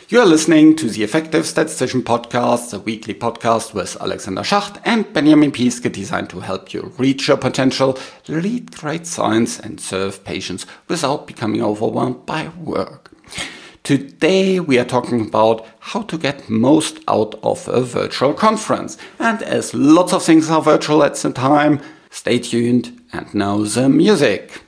You are listening to the Effective Statistician Podcast, the weekly podcast with Alexander Schacht and Benjamin Piske, designed to help you reach your potential, lead great science, and serve patients without becoming overwhelmed by work. Today we are talking about how to get most out of a virtual conference. And as lots of things are virtual at the time, stay tuned and now the music.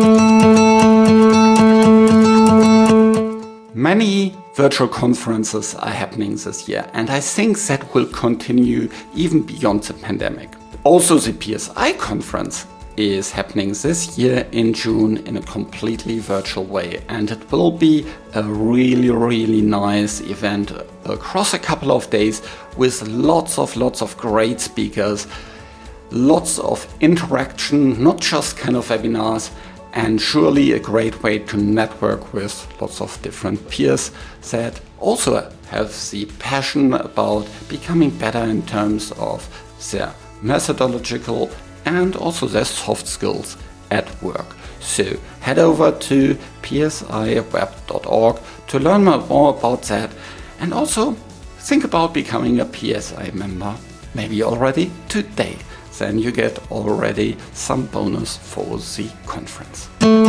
Many virtual conferences are happening this year, and I think that will continue even beyond the pandemic. Also, the PSI conference is happening this year in June in a completely virtual way, and it will be a really nice event across a couple of days with lots of great speakers, lots of interaction, not just kind of webinars, and surely a great way to network with lots of different peers that also have the passion about becoming better in terms of their methodological and also their soft skills at work. So head over to psiweb.org to learn more about that, and also think about becoming a PSI member, maybe already today. Then you get already some bonus for the conference.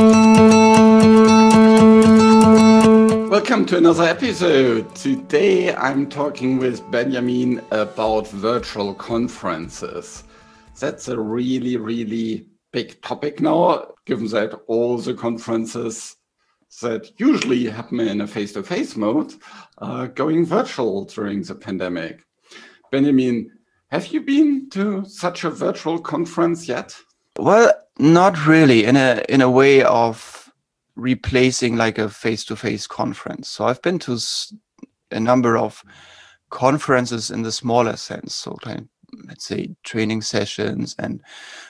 Welcome to another episode. Today I'm talking with Benjamin about virtual conferences. That's a really big topic now, given that all the conferences that usually happen in a face-to-face mode are going virtual during the pandemic. Benjamin, have you been to such a virtual conference yet? Well, not really in a way of replacing like a face-to-face conference. So I've been to a number of conferences in the smaller sense. So let's say training sessions and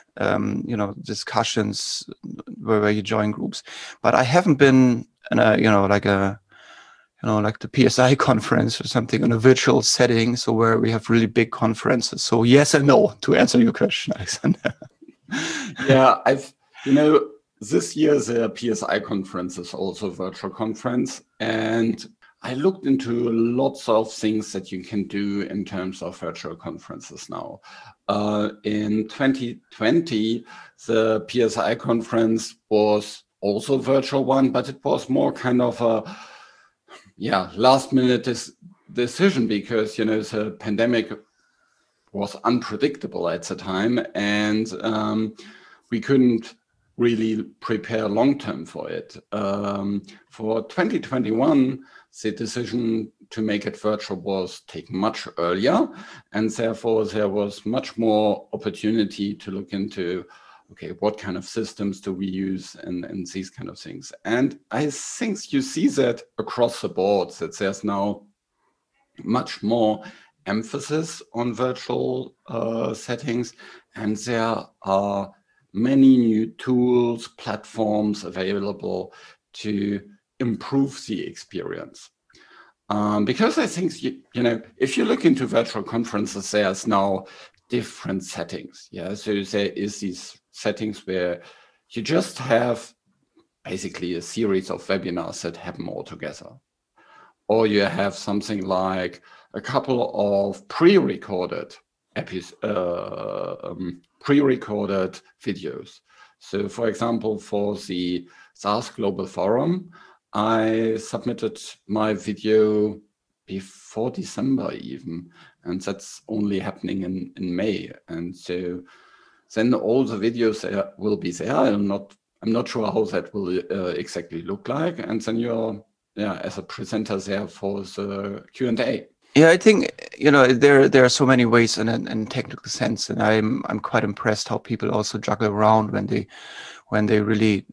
discussions where you join groups. But I haven't been in like the PSI conference or something in a virtual setting, so where we have really big conferences. So yes and no to answer your question, Alexander. Yeah, this year the PSI conference is also a virtual conference, and I looked into lots of things that you can do in terms of virtual conferences now. In 2020, the PSI conference was also a virtual one, but it was more kind of a last minute decision because, the pandemic was unpredictable at the time, and we couldn't really prepare long-term for it. For 2021, the decision to make it virtual was taken much earlier, and therefore there was much more opportunity to look into what kind of systems do we use and these kind of things. And I think you see that across the board, that there's now much more emphasis on virtual settings, and there are many new tools, platforms available to improve the experience. Because I think, if you look into virtual conferences, there's now different settings. So there is these settings where you just have basically a series of webinars that happen all together. Or you have something like a couple of pre-recorded videos. So for example, for the SaaS Global Forum, I submitted my video before December even, and that's only happening in May. And so then all the videos will be there. I'm not sure how that will exactly look like. And then you're as a presenter there for the Q&A. Yeah, I think there are so many ways in technical sense, and I'm quite impressed how people also juggle around when they really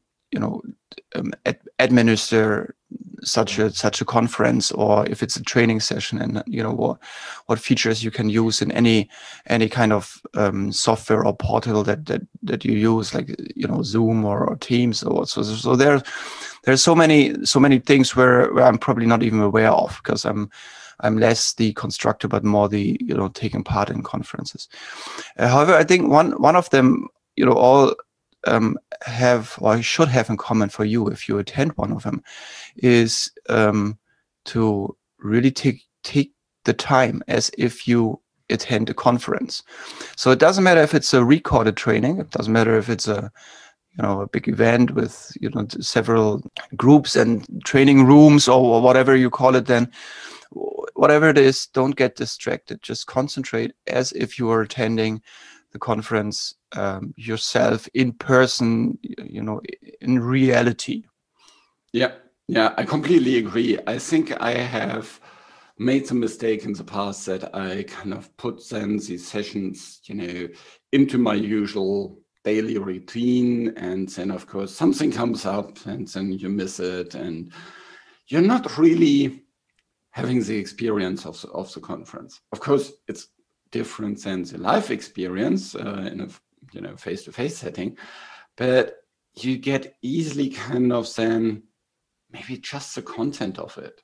administer such a conference, or if it's a training session, and what features you can use in any kind of software or portal that you use, like Zoom or Teams or so. So there's so many things where I'm probably not even aware of, because I'm less the constructor, but more the taking part in conferences. However, I think one of them all have, or should have in common for you if you attend one of them, is to really take the time as if you attend a conference. So it doesn't matter if it's a recorded training. It doesn't matter if it's a big event with several groups and training rooms or whatever you call it. Then whatever it is, don't get distracted. Just concentrate as if you are attending the conference yourself in person, in reality. Yeah, I completely agree. I think I have made the mistake in the past that I kind of put then these sessions, into my usual daily routine, and then of course something comes up and then you miss it, and you're not really having the experience of the conference. Of course, it's different than the live experience in a face-to-face setting, but you get easily kind of then maybe just the content of it,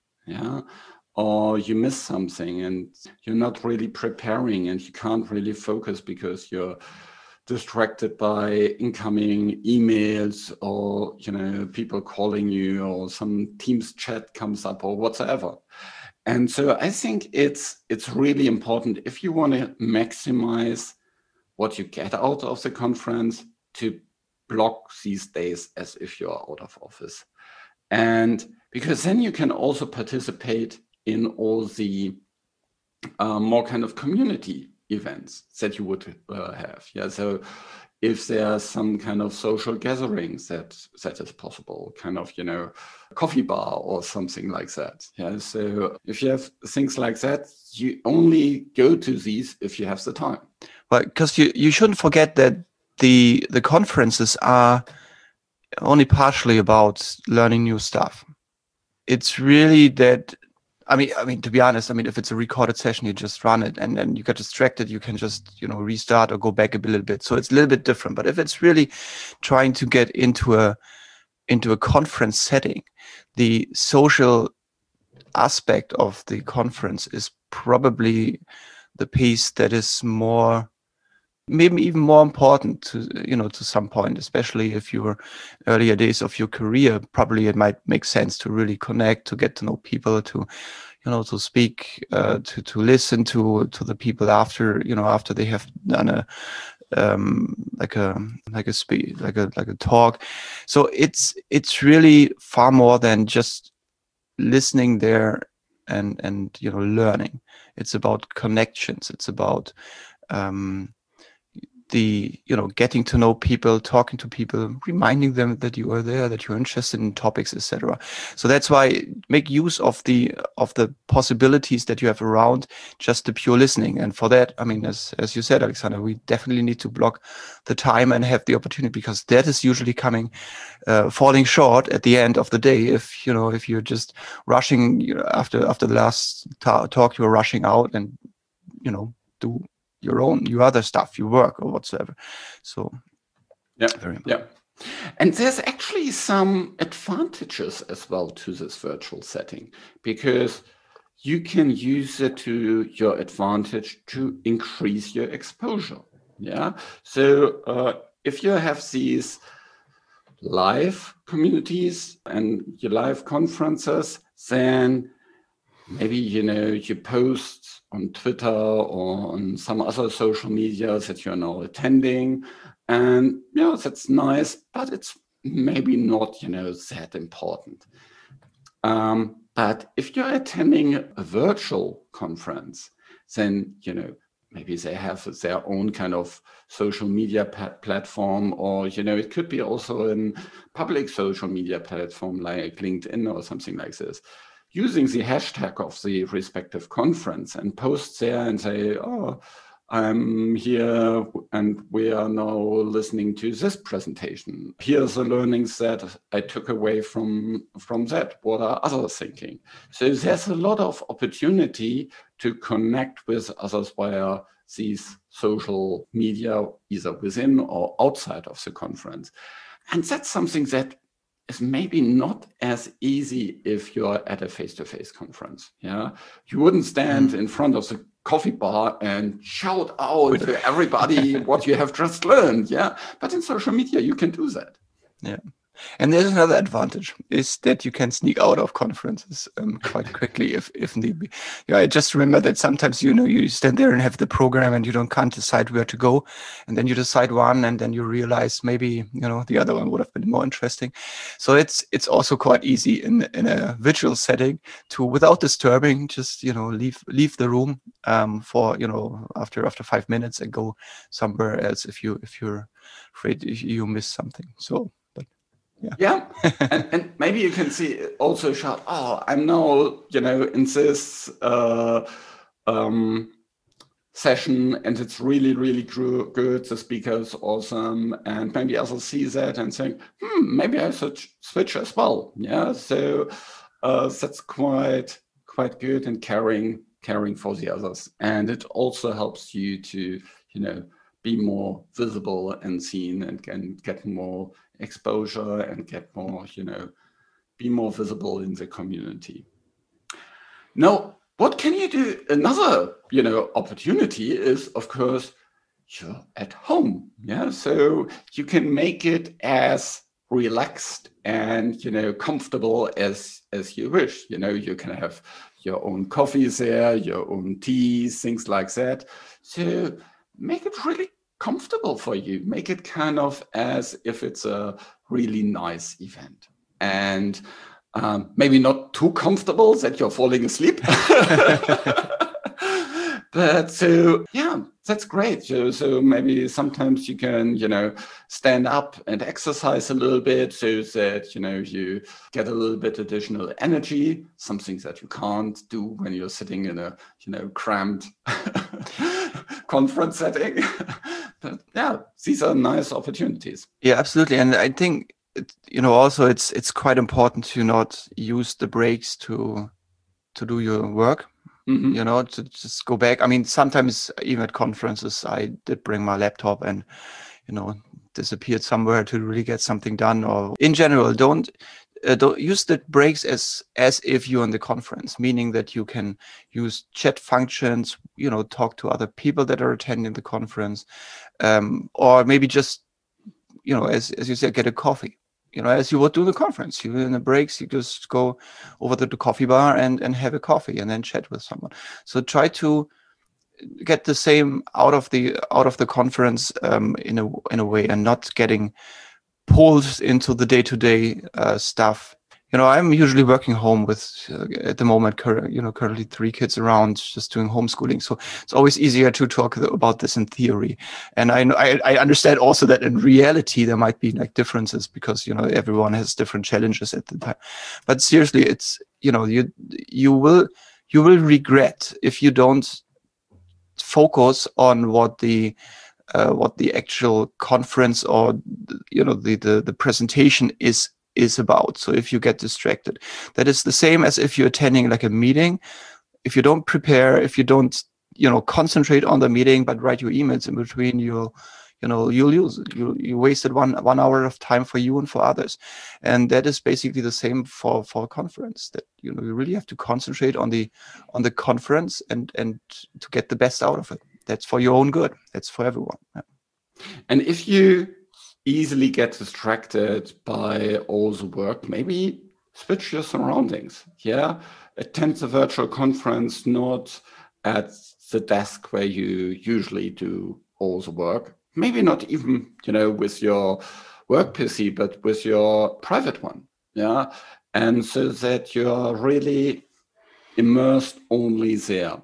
or you miss something and you're not really preparing and you can't really focus because you're distracted by incoming emails or people calling you or some Teams chat comes up or whatsoever. And so I think it's really important, if you want to maximize what you get out of the conference, to block these days as if you're out of office. And because then you can also participate in all the more kind of community events that you would have. So if there are some kind of social gatherings that is possible, kind of, coffee bar or something like that. So if you have things like that, you only go to these if you have the time. Well, because you shouldn't forget that the conferences are only partially about learning new stuff. It's really that, I mean, to be honest, if it's a recorded session, you just run it and then you get distracted, you can just, restart or go back a little bit. So it's a little bit different. But if it's really trying to get into a conference setting, the social aspect of the conference is probably the piece that is more, maybe even more important to some point, especially if you're earlier days of your career. Probably it might make sense to really connect, to get to know people, to to speak, to listen to the people after they have done a talk. So it's really far more than just listening there and learning. It's about connections. It's about the getting to know people, talking to people, reminding them that you are there, that you're interested in topics, etc. So that's why make use of the possibilities that you have around just the pure listening. And for that, as you said, Alexander, we definitely need to block the time and have the opportunity, because that is usually falling short at the end of the day. If you're just rushing after the last talk, you're rushing out and do your other stuff, your work or whatsoever. So very important. And there's actually some advantages as well to this virtual setting, because you can use it to your advantage to increase your exposure. So if you have these live communities and your live conferences, then maybe you post on Twitter or on some other social media that you're now attending, and that's nice, but it's maybe not that important. But if you're attending a virtual conference, then maybe they have their own kind of social media platform, or it could be also a public social media platform like LinkedIn or something like this, using the hashtag of the respective conference and post there and say, oh, I'm here and we are now listening to this presentation. Here's the learnings that I took away from that. What are others thinking? So there's a lot of opportunity to connect with others via these social media, either within or outside of the conference. And that's something that is maybe not as easy if you're at a face-to-face conference. You wouldn't stand in front of the coffee bar and shout out to everybody what you have just learned. But in social media, you can do that. And there's another advantage is that you can sneak out of conferences quite quickly if need be. Yeah, I just remember that sometimes, you stand there and have the program and can't decide where to go. And then you decide one and then you realize maybe, the other one would have been more interesting. So it's also quite easy in a virtual setting to, without disturbing, just, leave the room for, after 5 minutes and go somewhere else if you're afraid you miss something. So yeah. And maybe you can see also shout, oh, I'm now, in this session and it's really, really good. The speaker is awesome. And maybe others see that and think, maybe I should switch as well. Yeah. So that's quite good and caring for the others. And it also helps you to, be more visible and seen and get more exposure and get more, be more visible in the community. Now, what can you do? Another, opportunity is, of course, you're at home. Yeah. So you can make it as relaxed and, comfortable as you wish. You can have your own coffees there, your own teas, things like that. So make it really comfortable for you. Make it kind of as if it's a really nice event. And maybe not too comfortable that you're falling asleep. But so, yeah, that's great. So maybe sometimes you can, stand up and exercise a little bit so that, you get a little bit additional energy, something that you can't do when you're sitting in a, cramped conference setting. But yeah, these are nice opportunities. Yeah, absolutely. And I think, also it's quite important to not use the breaks to do your work. Mm-hmm. To just go back. I mean, sometimes even at conferences, I did bring my laptop and, disappeared somewhere to really get something done. Or in general, don't use the breaks as if you're in the conference, meaning that you can use chat functions, talk to other people that are attending the conference, or maybe just, as you said, get a coffee. As you would do the conference, in the breaks, you just go over to the coffee bar and have a coffee and then chat with someone. So try to get the same out of the conference in a way, and not getting pulled into the day-to-day stuff. I'm usually working home with at the moment, currently 3 kids around, just doing homeschooling. So it's always easier to talk about this in theory. And I understand also that in reality there might be like differences because everyone has different challenges at the time. But seriously, it's you will regret if you don't focus on what the actual conference or the presentation is about. So if you get distracted, that is the same as if you're attending like a meeting. If you don't prepare, if you don't concentrate on the meeting but write your emails in between, you'll lose it. You wasted one hour of time for you and for others. And that is basically the same for a conference, that you really have to concentrate on the conference and to get the best out of it. That's for your own good. That's for everyone. Yeah. And if you easily get distracted by all the work, maybe switch your surroundings. Yeah. Attend the virtual conference not at the desk where you usually do all the work. Maybe not even, with your work PC, but with your private one. Yeah. And so that you're really immersed only there.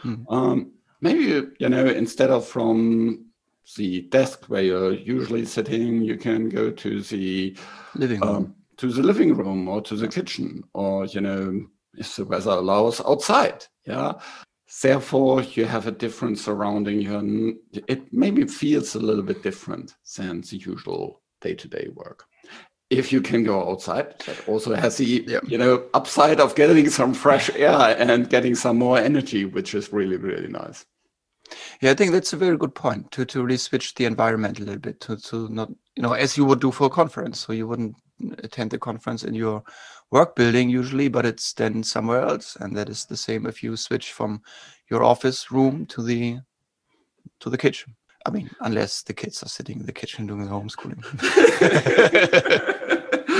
Maybe, instead of from the desk where you're usually sitting, you can go to the living room or to the kitchen, or, if the weather allows, outside. Yeah. Therefore, you have a different surrounding. It maybe feels a little bit different than the usual day-to-day work. If you can go outside, that also has the upside of getting some fresh air and getting some more energy, which is really, really nice. Yeah, I think that's a very good point, to really switch the environment a little bit, to not, as you would do for a conference. So you wouldn't attend the conference in your work building usually, but it's then somewhere else. And that is the same if you switch from your office room to the kitchen. I mean, unless the kids are sitting in the kitchen doing the homeschooling.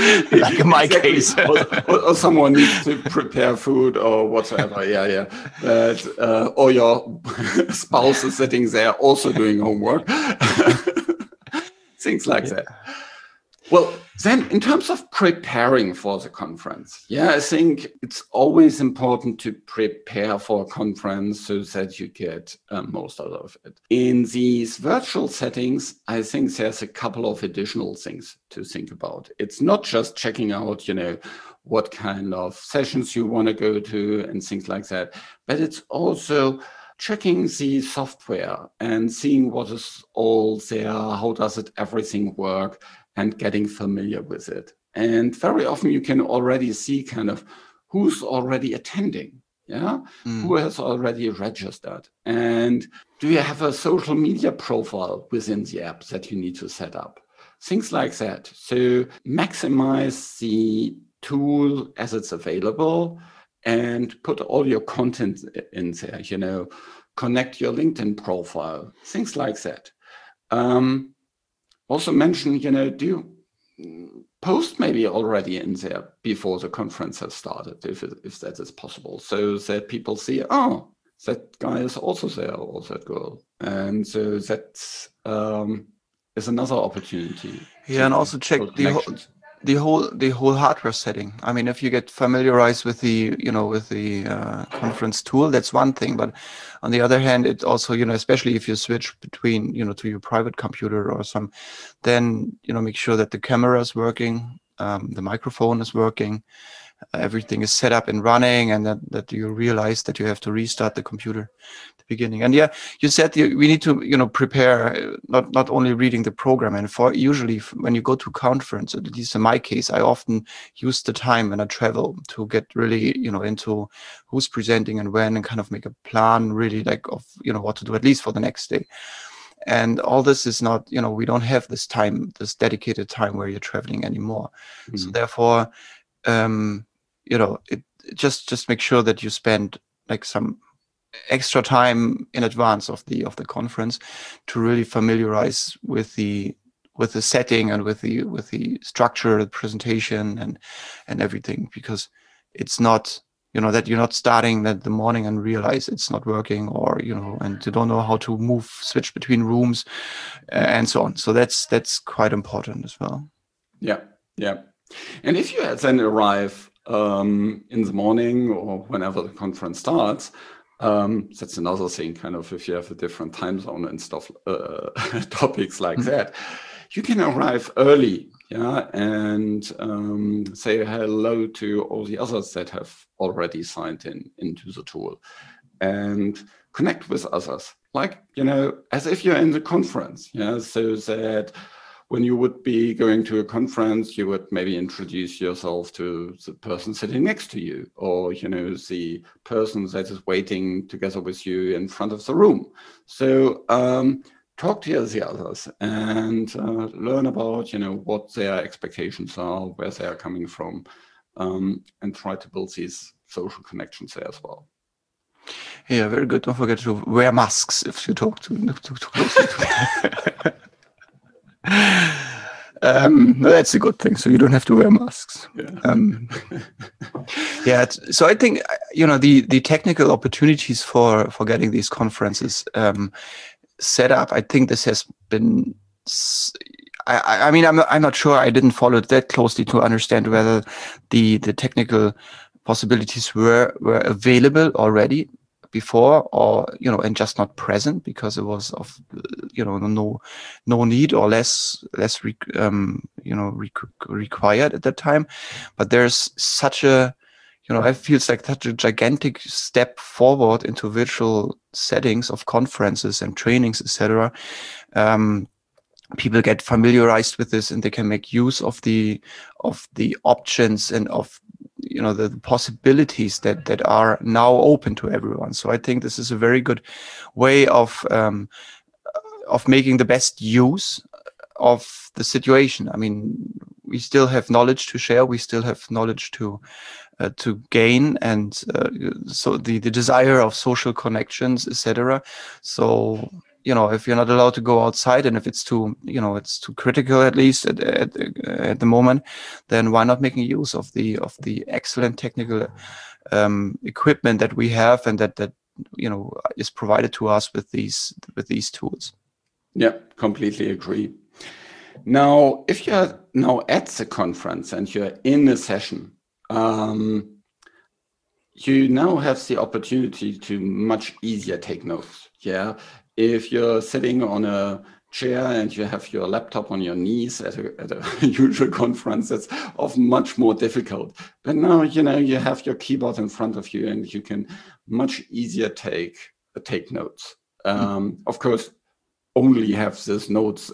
like in my Exactly. case. or someone needs to prepare food or whatsoever. Yeah. But, or your spouse is sitting there also doing homework. Things like that. Well, then in terms of preparing for the conference, I think it's always important to prepare for a conference so that you get most out of it. In these virtual settings, I think there's a couple of additional things to think about. It's not just checking out, what kind of sessions you want to go to and things like that, but it's also checking the software and seeing what is all there, how does it everything work, and getting familiar with it. And very often you can already see kind of who's already attending, who has already registered. And do you have a social media profile within the app that you need to set up? Things like that. So maximize the tool as it's available and put all your content in there, connect your LinkedIn profile, things like that. Also mention, do you post maybe already in there before the conference has started, if that is possible, so that people see, oh, that guy is also there, or that girl. And so that is another opportunity. Yeah, and also check the whole hardware setting. I mean, if you get familiarized with the conference tool, that's one thing. But on the other hand, it also, especially if you switch between, to your private computer or some, then, make sure that the camera is working, the microphone is working, everything is set up and running, and that you realize that you have to restart the computer at the beginning. And you said we need to prepare, not only reading the program. And usually when you go to conference, at least in my case, I often use the time when I travel to get really into who's presenting and when, and kind of make a plan really like of what to do at least for the next day. And all this is not, we don't have this time, this dedicated time where you're traveling anymore. Mm-hmm. So therefore, just make sure that you spend like some extra time in advance of the conference to really familiarize with the setting and with the structure, the presentation, and everything, because it's not that you're not starting that the morning and realize it's not working, or and you don't know how to switch between rooms and so on. So that's quite important as well. Yeah. And if you then arrive in the morning or whenever the conference starts, that's another thing, kind of, if you have a different time zone and stuff, topics like that, you can arrive early, and say hello to all the others that have already signed into the tool, and connect with others, like, as if you're in the conference, so that when you would be going to a conference, you would maybe introduce yourself to the person sitting next to you, or, the person that is waiting together with you in front of the room. So talk to the others and learn about, what their expectations are, where they are coming from, and try to build these social connections there as well. Yeah, very good. Don't forget to wear masks if you talk too closely to no, that's a good thing. So you don't have to wear masks. So I think the technical opportunities for getting these conferences set up. I think this has been. I mean, I'm not sure. I didn't follow it that closely to understand whether the technical possibilities were available already before, or and just not present because it was of no need or less required at that time. But there's such a I feel like such a gigantic step forward into virtual settings of conferences and trainings, etc. People get familiarized with this, and they can make use of the options and of the possibilities that are now open to everyone. So I think this is a very good way of making the best use of the situation. I mean, we still have knowledge to share. We still have knowledge to gain, and so the desire of social connections, etc. So if you're not allowed to go outside, and if it's too, it's too critical, at least at the moment, then why not making use of the excellent technical equipment that we have, and that is provided to us with these tools. Yeah, completely agree. Now, if you're now at the conference and you're in a session, you now have the opportunity to much easier take notes. Yeah, if you're sitting on a chair and you have your laptop on your knees at a usual conference, it's often much more difficult. But now, you have your keyboard in front of you and you can much easier take notes. Of course, only have this notes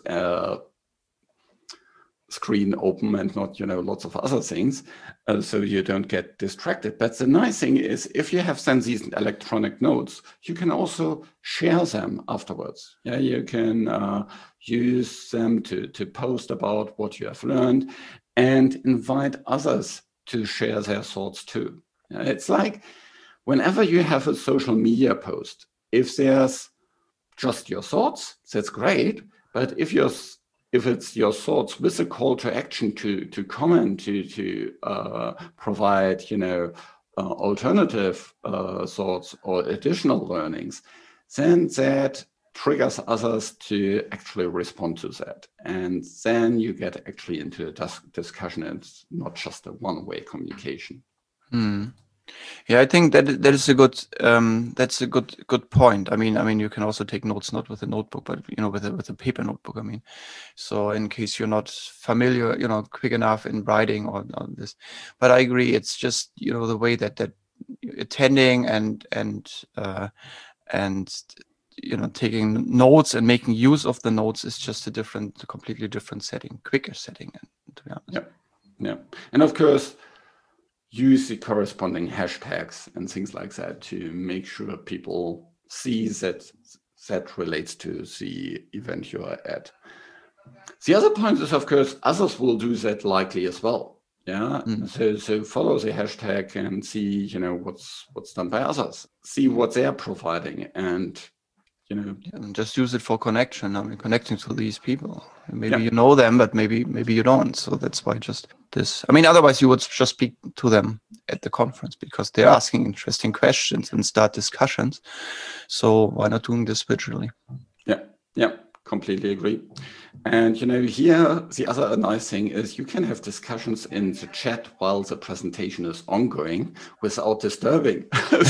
screen open and not, lots of other things, so you don't get distracted. But the nice thing is, if you have sent these electronic notes, you can also share them afterwards. Yeah, you can use them to post about what you have learned and invite others to share their thoughts too. Yeah, it's like whenever you have a social media post, if there's just your thoughts, that's great. But if it's your thoughts with a call to action to comment, to provide, alternative thoughts or additional learnings, then that triggers others to actually respond to that. And then you get actually into a discussion, and it's not just a one-way communication. Yeah, I think that is a good that's a good point. I mean, you can also take notes not with a notebook, but with a paper notebook. I mean, so in case you're not familiar, quick enough in writing or this. But I agree, it's just the way that attending and taking notes and making use of the notes is just a completely different setting, quicker setting. To be honest. Yeah, and of course, use the corresponding hashtags and things like that to make sure people see that relates to the event you are at. The other point is, of course, others will do that likely as well. Yeah. So follow the hashtag and see, what's done by others. See what they're providing, and and just use it for connection. I mean, connecting to these people. Maybe you know them, but maybe you don't. So that's why just this. I mean, otherwise you would just speak to them at the conference because they're asking interesting questions and start discussions. So why not doing this virtually? Yeah, completely agree. And here the other nice thing is you can have discussions in the chat while the presentation is ongoing without disturbing.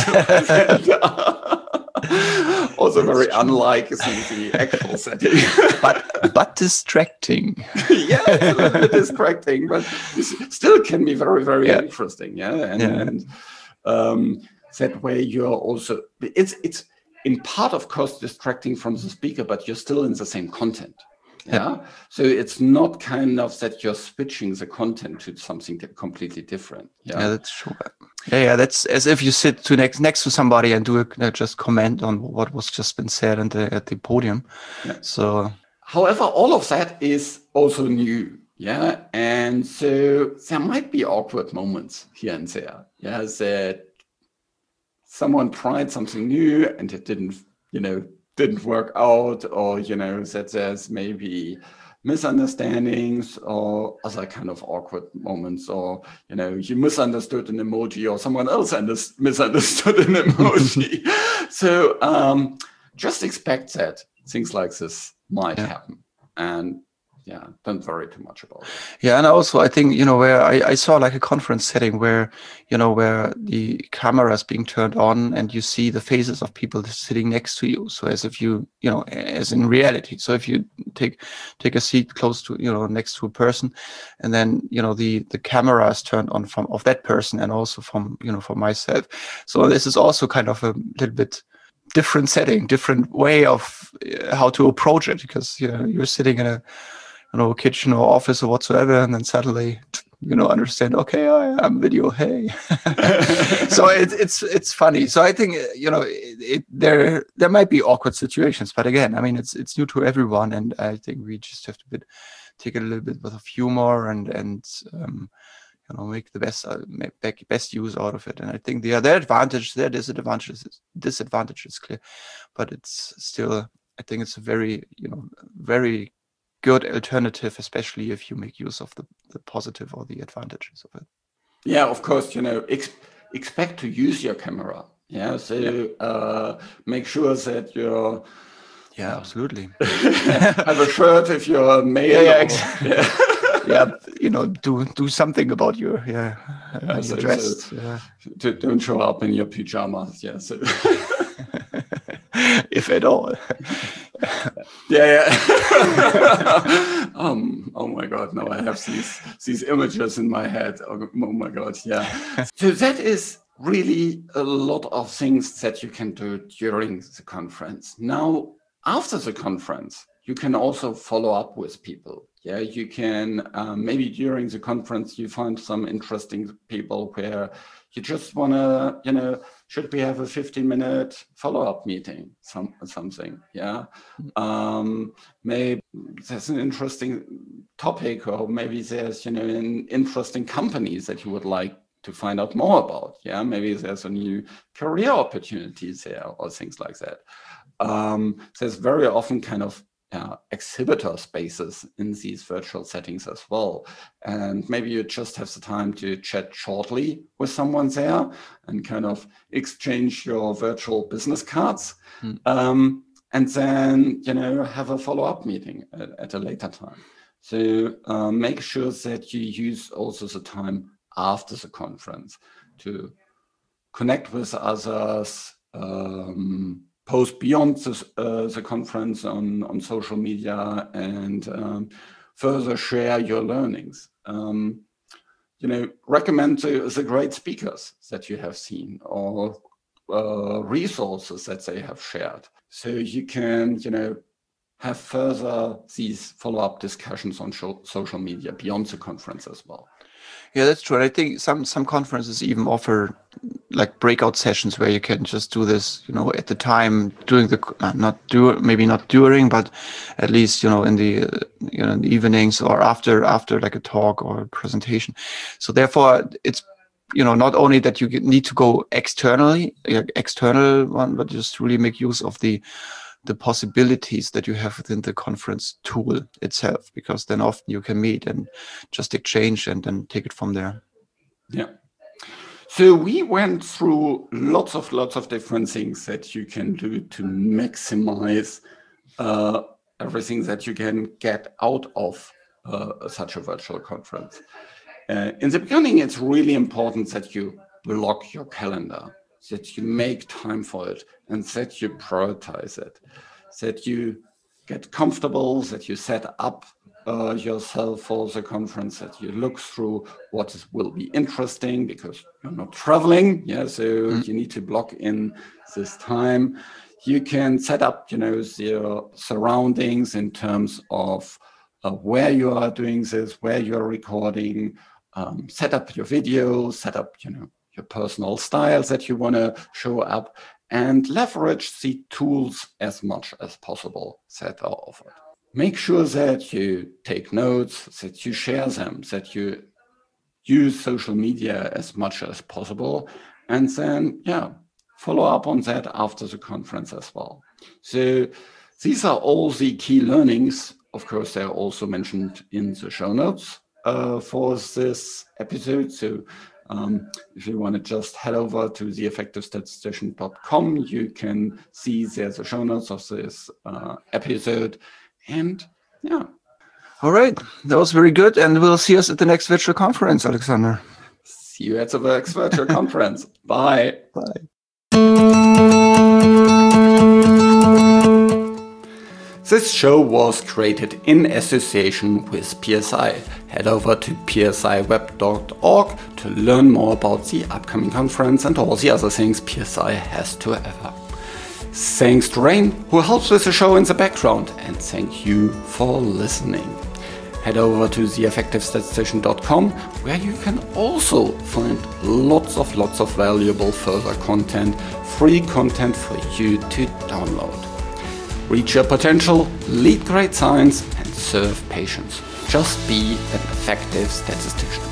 Also very unlike the actual setting. but distracting. Yeah, it's a little bit distracting, but still can be very, very interesting. Yeah, and that way you're also, it's in part, of course, distracting from the speaker, but you're still in the same content. Yeah. So it's not kind of that you're switching the content to something completely different. Yeah, that's true. Yeah, that's as if you sit next to somebody and do just comment on what was just been said at the podium. Yeah. So, however, all of that is also new. Yeah, and so there might be awkward moments here and there. Yeah, that someone tried something new and it didn't work out, or that there's maybe misunderstandings or other kind of awkward moments, or you misunderstood an emoji or someone else misunderstood an emoji. So just expect that things like this might happen, and don't worry too much about it. Yeah, and also I think where I saw like a conference setting where where the camera is being turned on and you see the faces of people sitting next to you. So as if you as in reality. So if you take a seat close to next to a person, and then the camera is turned on of that person and also from for myself. So this is also kind of a little bit different setting, different way of how to approach it, because you're sitting in a kitchen or office or whatsoever, and then suddenly understand, okay, I'm video, hey. So it's funny. So I think there might be awkward situations, but again, I mean it's new to everyone, and I think we just have to take it a little bit with humor and make the best use out of it. And I think their disadvantage is clear, but it's still I think it's a very, very good alternative, especially if you make use of the positive or the advantages of it. Yeah, of course, expect to use your camera. Yeah, so make sure that you're absolutely have a shirt if you're male. Do something about your your dress. Don't show up in your pajamas. Yeah, so if at all. Oh my God! Now I have these images in my head. Oh my God! Yeah. So that is really a lot of things that you can do during the conference. Now, after the conference, you can also follow up with people. Yeah, you can maybe during the conference you find some interesting people where you just want to, should we have a 15-minute follow-up meeting, something, yeah? Maybe there's an interesting topic, or maybe there's, an interesting company that you would like to find out more about, yeah? Maybe there's a new career opportunities there or things like that. There's very often kind of exhibitor spaces in these virtual settings as well. And maybe you just have the time to chat shortly with someone there and kind of exchange your virtual business cards. And then, have a follow-up meeting at a later time. So make sure that you use also the time after the conference to connect with others, post beyond the conference on social media, and further share your learnings. Recommend the great speakers that you have seen, or resources that they have shared, so you can have further these follow-up discussions on social media beyond the conference as well. Yeah, that's true. I think some conferences even offer like breakout sessions where you can just do this, at the time during maybe not during, but at least in the in the evenings or after like a talk or a presentation. So therefore, it's not only that you need to go external one, but just really make use of the possibilities that you have within the conference tool itself, because then often you can meet and just exchange and then take it from there. Yeah. So we went through lots of different things that you can do to maximize everything that you can get out of such a virtual conference. In the beginning, it's really important that you block your calendar, that you make time for it, and that you prioritize it, that you get comfortable, that you set up yourself for the conference, that you look through what will be interesting, because you're not traveling, so you need to block in this time. You can set up, your surroundings in terms of where you are doing this, where you're recording, set up your video, set up, your personal styles that you want to show up, and leverage the tools as much as possible that are offered. Make sure that you take notes, that you share them, that you use social media as much as possible, and then, follow up on that after the conference as well. So these are all the key learnings. Of course, they're also mentioned in the show notes for this episode. So if you want to just head over to theeffectivestatistician.com, you can see there's the show notes of this episode. And all right, that was very good, and we'll see us at the next virtual conference, Alexander. See you at the next virtual conference. Bye. This show was created in association with PSI. Head over to psiweb.org to learn more about the upcoming conference and all the other things PSI has to offer. Thanks to Rain, who helps with the show in the background, and thank you for listening. Head over to theeffectivestatistician.com, where you can also find lots of valuable further content, free content for you to download. Reach your potential, lead great science, and serve patients. Just be an effective statistician.